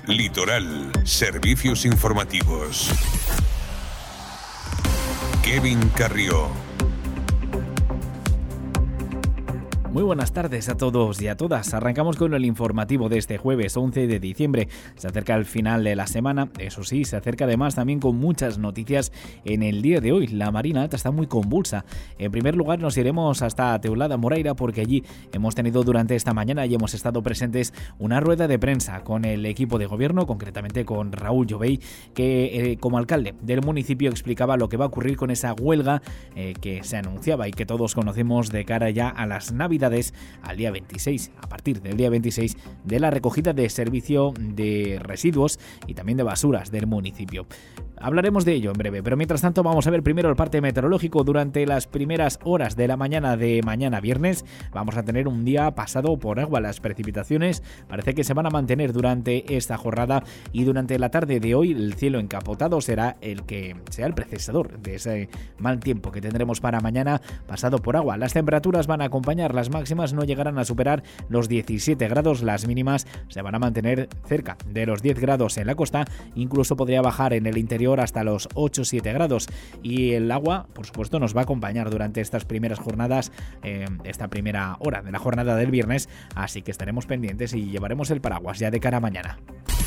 Litoral, servicios informativos. Kevin Carrió. Muy buenas tardes a todos y a todas. Arrancamos con el informativo de este jueves 11 de diciembre. Se acerca el final de la semana, eso sí, se acerca además también con muchas noticias en el día de hoy. La Marina Alta está muy convulsa. En primer lugar nos iremos hasta Teulada Moreira porque allí hemos tenido durante esta mañana y hemos estado presentes una rueda de prensa con el equipo de gobierno, concretamente con Raúl Llobey, que como alcalde del municipio explicaba lo que va a ocurrir con esa huelga que se anunciaba y que todos conocemos de cara ya a las Navidades, al día 26, a partir del día 26 de la recogida de servicio de residuos y también de basuras del municipio. Hablaremos de ello en breve, pero mientras tanto vamos a ver primero el parte meteorológico. Durante las primeras horas de la mañana de mañana viernes vamos a tener un día pasado por agua. Las precipitaciones parece que se van a mantener durante esta jornada y durante la tarde de hoy el cielo encapotado será el predecesor de ese mal tiempo que tendremos para mañana pasado por agua. Las temperaturas van a acompañar, las máximas no llegarán a superar los 17 grados, las mínimas se van a mantener cerca de los 10 grados en la costa, incluso podría bajar en el interior hasta los 8-7 grados y el agua, por supuesto, nos va a acompañar durante estas primeras jornadas, esta primera hora de la jornada del viernes, así que estaremos pendientes y llevaremos el paraguas ya de cara a mañana.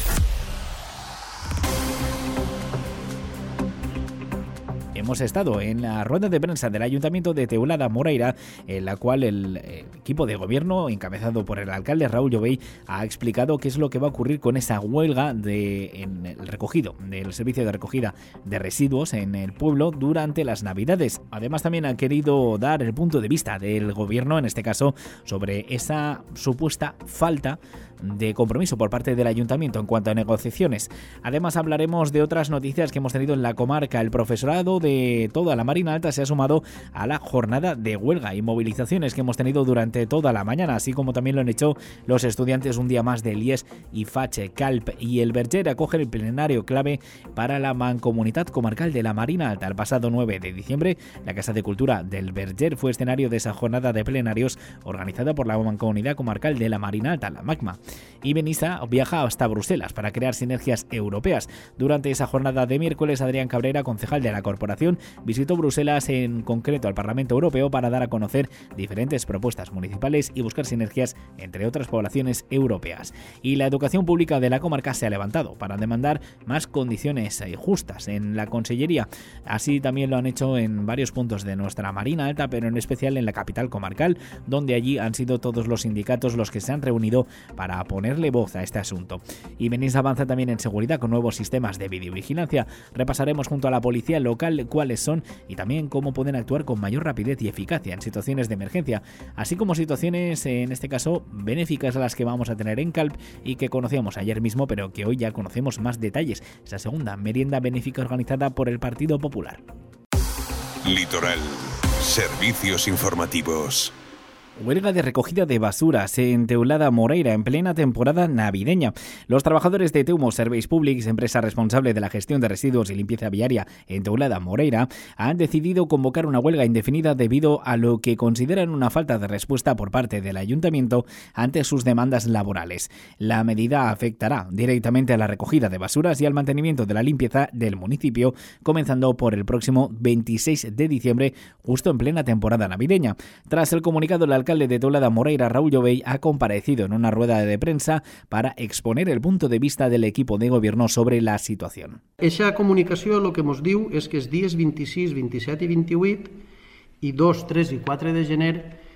Hemos estado en la rueda de prensa del Ayuntamiento de Teulada Moreira, en la cual el equipo de gobierno, encabezado por el alcalde Raúl Llobey, ha explicado qué es lo que va a ocurrir con esa huelga en el recogido del servicio de recogida de residuos en el pueblo durante las Navidades. Además, también ha querido dar el punto de vista del gobierno, en este caso, sobre esa supuesta falta de compromiso por parte del ayuntamiento en cuanto a negociaciones. Además, hablaremos de otras noticias que hemos tenido en la comarca. El profesorado de toda la Marina Alta se ha sumado a la jornada de huelga y movilizaciones que hemos tenido durante toda la mañana, así como también lo han hecho los estudiantes un día más de IES, IFACHE, CALP y el Verger. Acoge el plenario clave para la Mancomunitat Comarcal de la Marina Alta. El pasado 9 de diciembre, la Casa de Cultura del Verger fue escenario de esa jornada de plenarios organizada por la Mancomunidad Comarcal de la Marina Alta, la MACMA. Y Benissa viaja hasta Bruselas para crear sinergias europeas. Durante esa jornada de miércoles, Adrián Cabrera, concejal de la corporación, visitó Bruselas, en concreto al Parlamento Europeo, para dar a conocer diferentes propuestas municipales y buscar sinergias entre otras poblaciones europeas. Y la educación pública de la comarca se ha levantado para demandar más condiciones justas en la consellería. Así también lo han hecho en varios puntos de nuestra Marina Alta, pero en especial en la capital comarcal, donde allí han sido todos los sindicatos los que se han reunido para ponerle voz a este asunto. Y Benissa avanza también en seguridad con nuevos sistemas de videovigilancia. Repasaremos junto a la policía local cuáles son y también cómo pueden actuar con mayor rapidez y eficacia en situaciones de emergencia, así como situaciones, en este caso, benéficas a las que vamos a tener en CALP y que conocíamos ayer mismo, pero que hoy ya conocemos más detalles. Esa segunda merienda benéfica organizada por el Partido Popular. Litoral, servicios informativos. Huelga de recogida de basuras en Teulada Moreira en plena temporada navideña. Los trabajadores de Teumo Serveis Públics, empresa responsable de la gestión de residuos y limpieza viaria en Teulada Moreira, han decidido convocar una huelga indefinida debido a lo que consideran una falta de respuesta por parte del ayuntamiento ante sus demandas laborales. La medida afectará directamente a la recogida de basuras y al mantenimiento de la limpieza del municipio, comenzando por el próximo 26 de diciembre, justo en plena temporada navideña. Tras el comunicado, el alcalde de Teulada Moreira, Raúl Llobey, ha comparecido en una rueda de prensa para exponer el punto de vista del equipo de gobierno sobre la situación. Eixa comunicació el que ens diu és que els dies 26, 27 i 28 i 2, 3 i 4 de gener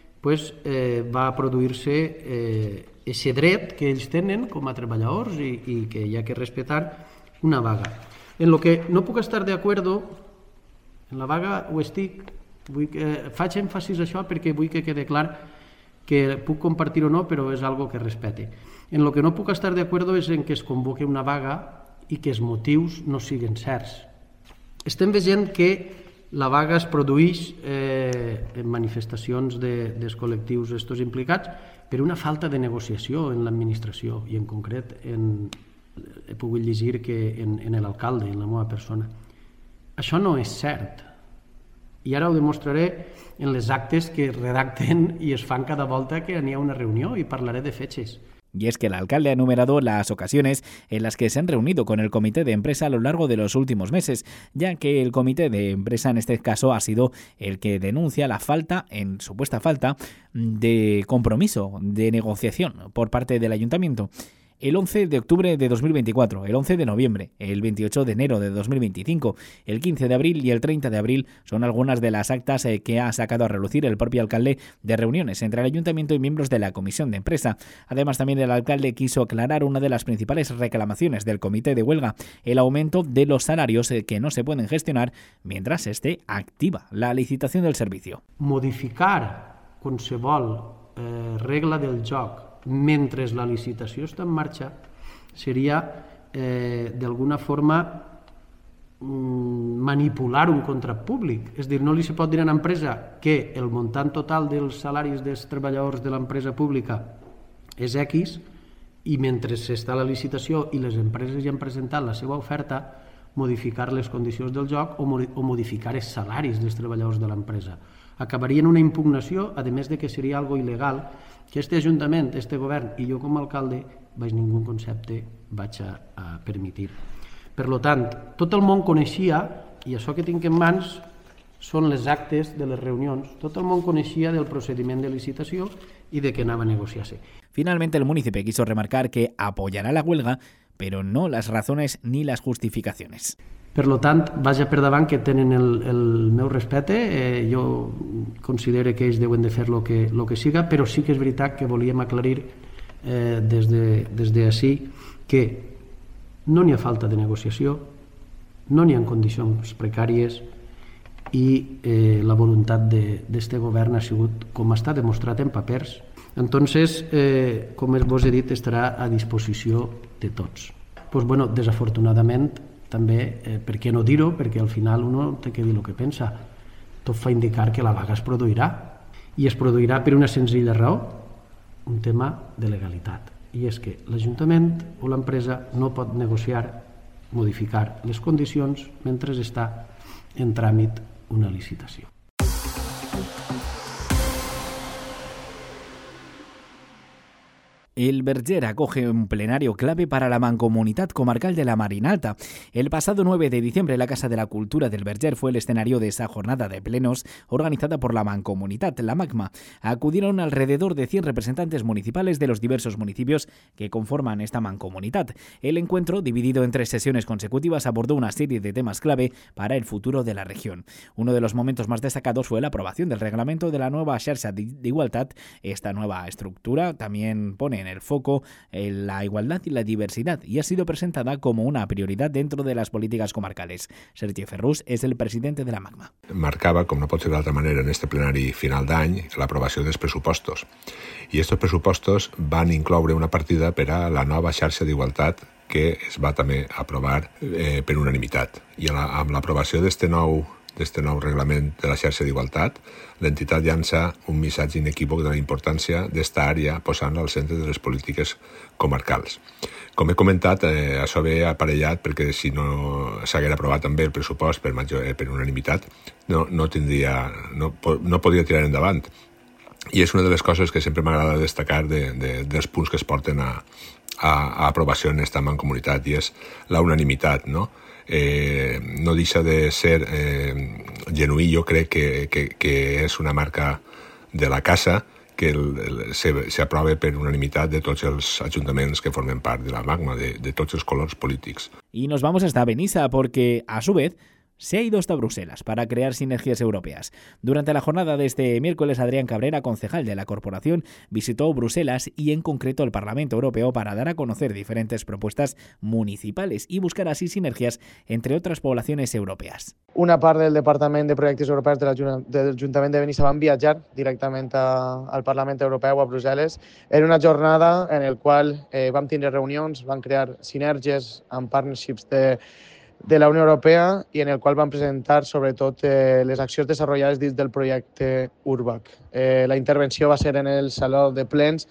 va produir-se aquest dret que ells tenen com a treballadors i que hi ha que respetar una vaga. En lo que no puc estar d'acord, en la vaga ho estic. Faig èmfasis a això perquè vull que quede clar que puc compartir o no, però és algo que respecte. En lo que no puc estar d'acord és en que es convoque una vaga i que els motius no siguin certs. Estem veient que la vaga es produeix en manifestacions dels col·lectius estos implicats per una falta de negociació en l'administració i en concret he pogut llegir que en l'alcalde, en la meva persona. Això no és cert. I ara ho demostraré en les actes que es redacten i es fan cada volta que n'hi ha una reunió i parlaré de fetges. y es que el alcalde ha enumerado las ocasiones en las que se han reunido con el comité de empresa a lo largo de los últimos meses, ya que el comité de empresa en este caso ha sido el que denuncia la supuesta falta de compromiso de negociación por parte del ayuntamiento. El 11 de octubre de 2024, el 11 de noviembre, el 28 de enero de 2025, el 15 de abril y el 30 de abril son algunas de las actas que ha sacado a relucir el propio alcalde de reuniones entre el ayuntamiento y miembros de la comisión de empresa. Además, también el alcalde quiso aclarar una de las principales reclamaciones del comité de huelga, el aumento de los salarios que no se pueden gestionar mientras esté activa la licitación del servicio. Modificar qualsevol regla del joc mentre la licitació està en marxa seria d'alguna forma manipular un contracte públic. És a dir, no li se pot dir a una empresa que el muntant total dels salaris dels treballadors de l'empresa pública és X i mentre s'està la licitació i les empreses ja han presentat la seva oferta, modificar les condicions del joc o modificar els salaris dels treballadors de l'empresa. Acabaria en una impugnació, a més de que seria algo il·legal, que este Ajuntament, este govern i jo com a alcalde, baix ningú concepte vaig a permitir. Per tant, tot el món coneixia, i això que tinc en mans són les actes de les reunions, tot el món coneixia del procediment de licitació y de que anava a negociarse. Finalmente, el municipio quiso remarcar que apoyará la huelga, pero no las razones ni las justificaciones. Per tant, vaja per davant que tenen el meu respecte, jo considero que ells deuen de fer el que siga, però sí que és veritat que volíem aclarir des d'ací que no n'hi ha falta de negociació, no n'hi ha condicions precàries i la voluntat d'este govern ha sigut, com està demostrat en papers. Entonces, com vos he dit, estarà a disposició de tots. Pues bueno, desafortunadament, també, per què no dir-ho? Perquè al final uno té que dir el que pensa. Tot fa indicar que la vaga es produirà. I es produirà per una senzilla raó, un tema de legalitat. I és que l'Ajuntament o l'empresa no pot negociar, modificar les condicions mentre està en tràmit una licitació. El Verger acoge un plenario clave para la Mancomunitat Comarcal de la Marinalta. El pasado 9 de diciembre, la Casa de la Cultura del Verger fue el escenario de esa jornada de plenos organizada por la Mancomunitat, la MACMA. Acudieron alrededor de 100 representantes municipales de los diversos municipios que conforman esta Mancomunitat. El encuentro, dividido en 3 sesiones consecutivas, abordó una serie de temas clave para el futuro de la región. Uno de los momentos más destacados fue la aprobación del reglamento de la nueva Xarxa d'Igualtat. Esta nueva estructura también pone en el foco la igualdad y la diversidad y ha sido presentada como una prioridad dentro de las políticas comarcales. Sergi Ferrús es el presidente de la MACMA. Marcava, com no pot ser d'altra manera en este plenari final d'any, l'aprovació dels pressupostos. I aquests pressupostos van incloure una partida per a la nova xarxa d'igualtat que es va també aprovar per unanimitat. I amb l'aprovació d'este nou reglament de la xarxa d'igualtat, l'entitat llança un missatge inequívoc de la importància d'esta àrea posant-la al centre de les polítiques comarcals. Com he comentat, això ve aparellat perquè si no s'hagués aprovat també el pressupost per unanimitat, no podria tirar endavant. I és una de les coses que sempre m'agrada destacar dels punts que es porten a aprovació en esta mancomunitat, i és la unanimitat, no? No deixa de ser genuí. Jo crec que és una marca de la casa que s'aprova per unanimitat de tots els ajuntaments que formen part de la MACMA, de tots els colors polítics. Y nos vamos hasta Benissa porque, a su vez, se ha ido hasta Bruselas para crear sinergias europeas. Durante la jornada de este miércoles, Adrián Cabrera, concejal de la corporación, visitó Bruselas y en concreto el Parlamento Europeo para dar a conocer diferentes propuestas municipales y buscar así sinergias entre otras poblaciones europeas. Una part del Departament de Projectes Europeus de l'Ajuntament de Benissa van viatjar directament al Parlament Europeu, a Brussel·les. Era una jornada en la qual vam tindre reunions, vam crear sinergies amb partnerships de la Unió Europea i en el qual van presentar sobretot les accions desenvolupades dins del projecte URBAC. La intervenció va ser en el Saló de Plens,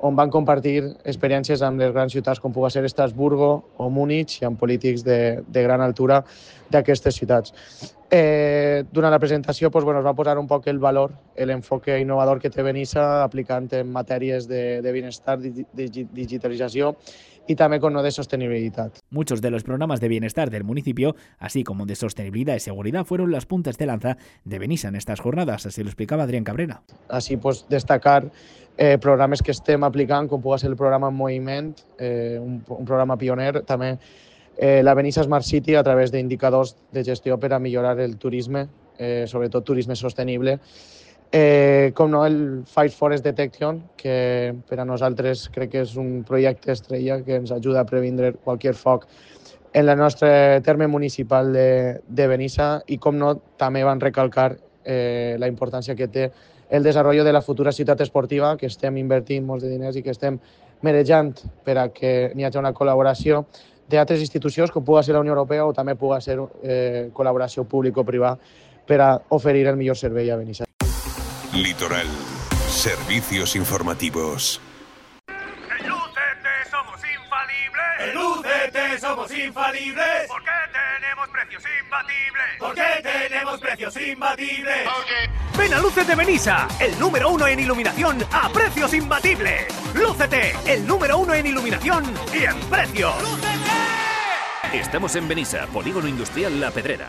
on van compartir experiències amb les grans ciutats com pugui ser Estrasburgo o Múnich i amb polítics de gran altura d'aquestes ciutats. Durant la presentació es va posar un poc el valor, l'enfoque innovador que té Benissa aplicant en matèries de bienestar, digitalització y también con de sostenibilidad. Muchos de los programas de bienestar del municipio, así como de sostenibilidad y seguridad, fueron las puntas de lanza de Benissa en estas jornadas, así lo explicaba Adrián Cabrera. Así pues destacar programes que estem aplicant, com pugui ser el programa En Moviment, un programa pioner, també la Benissa Smart City a través d'indicadors de gestió per a millorar el turisme, sobretot turisme sostenible. Com no, el Fire Forest Detection, que per a nosaltres crec que és un projecte estrella que ens ajuda a previndre qualsevol foc en el nostre terme municipal de Benissa i, com no, també van recalcar la importància que té el desenvolupament de la futura ciutat esportiva, que estem invertint molts de diners i que estem merejant per a que n'hi hagi una col·laboració d'altres institucions, com pugui ser la Unió Europea o també pugui ser col·laboració público-privada per a oferir el millor servei a Benissa. Litoral. Servicios informativos. En UCT somos infalibles. En UCT somos infalibles. ¿Por qué tenemos precios imbatibles? ¿Por qué tenemos precios imbatibles? Ven a Lúcete Benissa, el número 1 en iluminación a precios imbatibles. Lúcete, el número 1 en iluminación y en precios. ¡Lúcete! Estamos en Benissa, Polígono Industrial La Pedrera.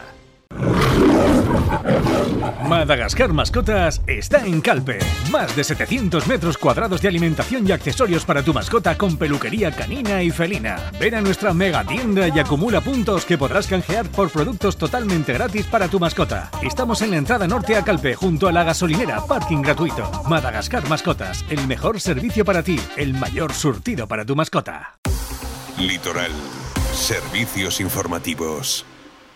Madagascar Mascotas está en Calpe. Más de 700 metros cuadrados de alimentación y accesorios para tu mascota con peluquería canina y felina. Ven a nuestra mega tienda y acumula puntos que podrás canjear por productos totalmente gratis para tu mascota. Estamos en la entrada norte a Calpe, junto a la gasolinera, parking gratuito. Madagascar Mascotas, el mejor servicio para ti, el mayor surtido para tu mascota. Litoral. Servicios informativos.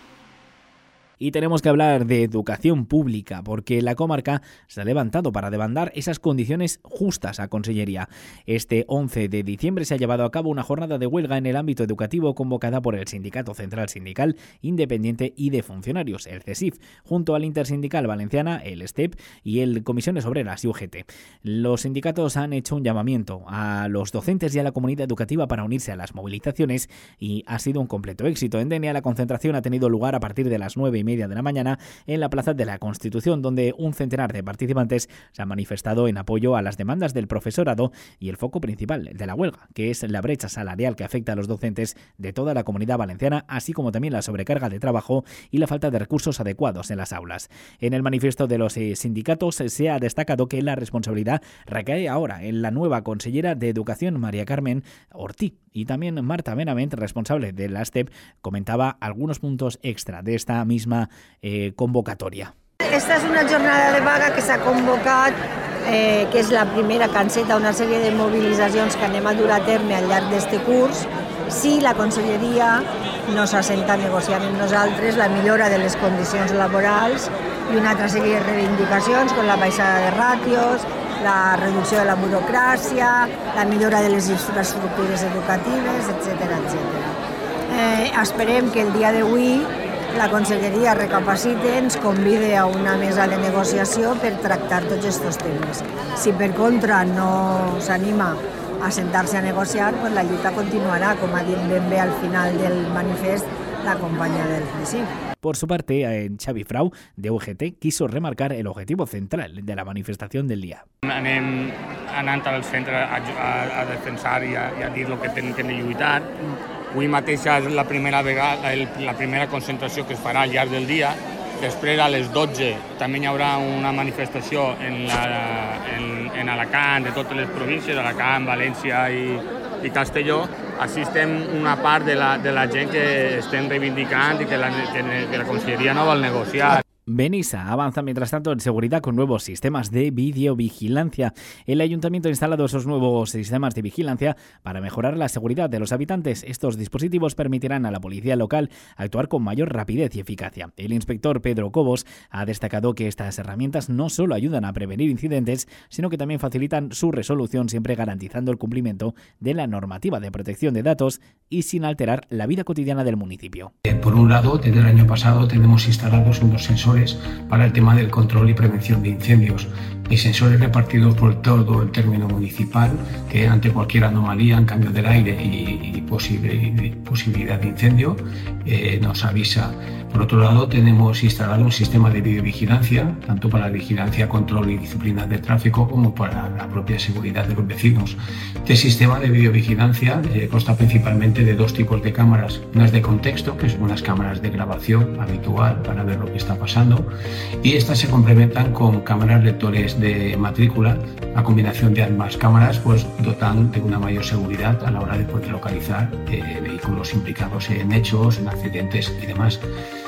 Y tenemos que hablar de educación pública, porque la comarca se ha levantado para demandar esas condiciones justas a Consellería. Este 11 de diciembre se ha llevado a cabo una jornada de huelga en el ámbito educativo convocada por el Sindicato Central Sindical Independiente y de Funcionarios, el CESIF, junto al Intersindical Valenciana, el STEP y el Comisiones Obreras y UGT. Los sindicatos han hecho un llamamiento a los docentes y a la comunidad educativa para unirse a las movilizaciones y ha sido un completo éxito. En Denia la concentración ha tenido lugar a partir de las 9:30 de la mañana en la Plaza de la Constitución, donde un centenar de participantes se han manifestado en apoyo a las demandas del profesorado y el foco principal de la huelga, que es la brecha salarial que afecta a los docentes de toda la Comunidad Valenciana, así como también la sobrecarga de trabajo y la falta de recursos adecuados en las aulas. En el manifiesto de los sindicatos se ha destacado que la responsabilidad recae ahora en la nueva consellera de Educación, María Carmen Ortí, y también Marta Benavent, responsable de la STEP, comentaba algunos puntos extra de esta misma convocatoria. Esta és una jornada de vaga que s'ha convocat, que és la primera que enceta una sèrie de mobilitzacions que anem a dur a terme al llarg d'este curs, si la Conselleria no s'assenta a negociar amb nosaltres la millora de les condicions laborals i una altra sèrie de reivindicacions com la baixada de ràtios, la reducció de la burocràcia, la millora de les infraestructures educatives, etc. Esperem que el dia d'avui la Conselleria recapacite, ens convide a una mesa de negociació per tractar tots aquests temes. Si per contra no s'anima a sentar-se a negociar, pues la lluita continuará, como ha dit ben bé al final del manifest la companya del CESIF. Por su parte, Xavi Frau, de UGT, quiso remarcar el objetivo central de la manifestación del día. Anem anant al centre a defensar i a dir el que tenim que lluitar. Avui mateix és la primera vegada, la primera concentració que es farà al llarg del dia. Després, a les 12, també hi haurà una manifestació en Alacant, de totes les províncies, Alacant, València i Castelló. Així estem una part de la gent que estem reivindicant i que la Conselleria no vol negociar. Benissa avanza mientras tanto en seguridad con nuevos sistemas de videovigilancia. El ayuntamiento ha instalado esos nuevos sistemas de vigilancia para mejorar la seguridad de los habitantes. Estos dispositivos permitirán a la policía local actuar con mayor rapidez y eficacia. El inspector Pedro Cobos ha destacado que estas herramientas no solo ayudan a prevenir incidentes, sino que también facilitan su resolución, siempre garantizando el cumplimiento de la normativa de protección de datos y sin alterar la vida cotidiana del municipio. Por un lado, desde el año pasado tenemos instalados unos sensores para el tema del control y prevención de incendios. Hay sensores repartidos por todo el término municipal que ante cualquier anomalía en cambio del aire y posibilidad de incendio nos avisa. Por otro lado, tenemos instalado un sistema de videovigilancia, tanto para vigilancia, control y disciplina de tráfico como para la propia seguridad de los vecinos. Este sistema de videovigilancia consta principalmente de dos tipos de cámaras, unas de contexto, que son unas cámaras de grabación habitual para ver lo que está pasando, y estas se complementan con cámaras lectores de matrícula. La combinación de ambas cámaras pues dotan de una mayor seguridad a la hora de poder localizar vehículos implicados en hechos, en accidentes y demás.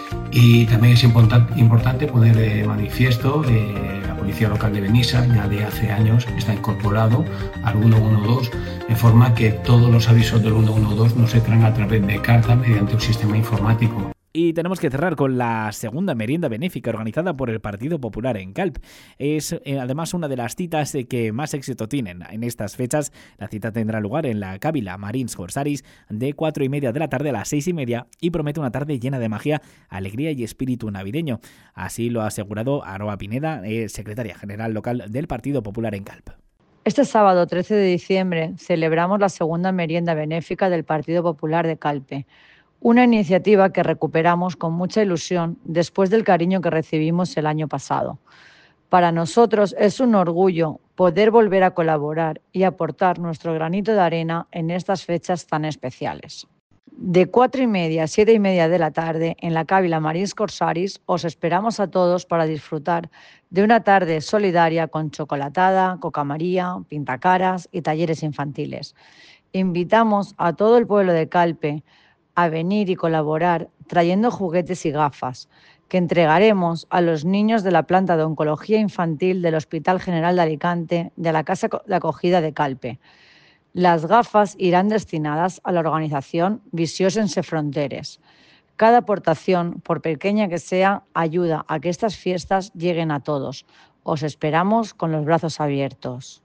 Y también es importante poner de manifiesto la Policía Local de Benissa ya de hace años está incorporado al 112, de forma que todos los avisos del 112 nos entran a través de carta mediante un sistema informático. Y tenemos que cerrar con la segunda merienda benéfica organizada por el Partido Popular en Calp. Es además una de las citas que más éxito tienen en estas fechas. La cita tendrá lugar en la Cávila Marins Corsaris de 4:30 de la tarde a las 6:30 y promete una tarde llena de magia, alegría y espíritu navideño. Así lo ha asegurado Aroa Pineda, secretaria general local del Partido Popular en Calp. Este sábado 13 de diciembre celebramos la segunda merienda benéfica del Partido Popular de Calpe. Una iniciativa que recuperamos con mucha ilusión después del cariño que recibimos el año pasado. Para nosotros es un orgullo poder volver a colaborar y aportar nuestro granito de arena en estas fechas tan especiales. De 4:30 a 7:30 de la tarde en la Cávila Marins Corsaris os esperamos a todos para disfrutar de una tarde solidaria con chocolatada, coca María, pintacaras y talleres infantiles. Invitamos a todo el pueblo de Calpe a venir y colaborar trayendo juguetes y gafas que entregaremos a los niños de la planta de oncología infantil del Hospital General de Alicante de la Casa de Acogida de Calpe. Las gafas irán destinadas a la organización Visió Sense Fronteres. Cada aportación, por pequeña que sea, ayuda a que estas fiestas lleguen a todos. Os esperamos con los brazos abiertos.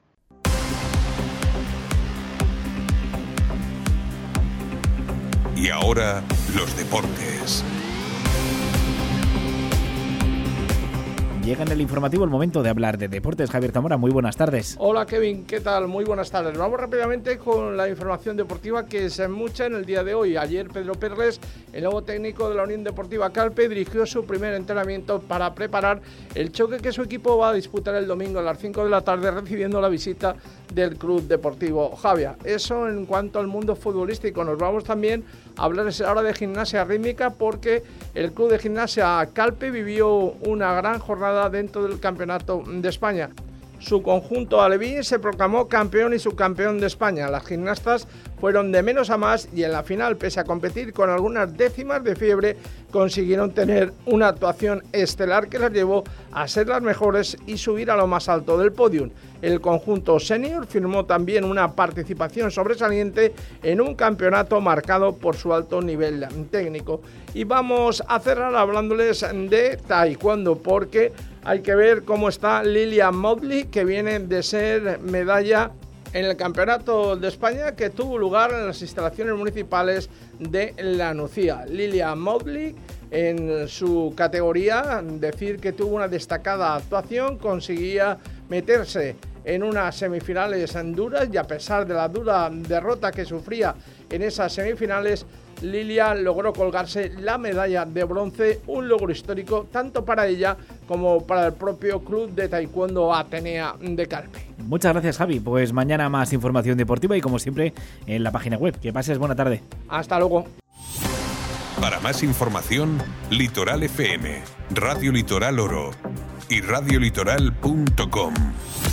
Y ahora, los deportes. Llega en el informativo el momento de hablar de deportes. Javier Zamora, muy buenas tardes. Hola Kevin, ¿qué tal? Muy buenas tardes. Vamos rápidamente con la información deportiva que es mucha en el día de hoy. Ayer Pedro Perles, el nuevo técnico de la Unión Deportiva Calpe, dirigió su primer entrenamiento para preparar el choque que su equipo va a disputar el domingo a las 5 de la tarde recibiendo la visita del Club Deportivo Javia. Eso en cuanto al mundo futbolístico. Nos vamos también a hablar ahora de gimnasia rítmica porque el Club de Gimnasia Calpe vivió una gran jornada dentro del Campeonato de España. Su conjunto alevín se proclamó campeón y subcampeón de España. Las gimnastas fueron de menos a más y en la final, pese a competir con algunas décimas de fiebre, consiguieron tener una actuación estelar que las llevó a ser las mejores y subir a lo más alto del podium. El conjunto senior firmó también una participación sobresaliente en un campeonato marcado por su alto nivel técnico. Y vamos a cerrar hablándoles de taekwondo porque hay que ver cómo está Lilian Motley, que viene de ser medalla en el Campeonato de España que tuvo lugar en las instalaciones municipales de La Nucía. Lilian Motley, en su categoría, decir que tuvo una destacada actuación, conseguía meterse en unas semifinales duras y a pesar de la dura derrota que sufría en esas semifinales, Lilian logró colgarse la medalla de bronce, un logro histórico tanto para ella como para el propio Club de Taekwondo Atenea de Calpe. Muchas gracias, Javi. Pues mañana más información deportiva y como siempre en la página web. Que pases buena tarde. Hasta luego. Para más información, Litoral FM, Radio Litoral Oro y radiolitoral.com.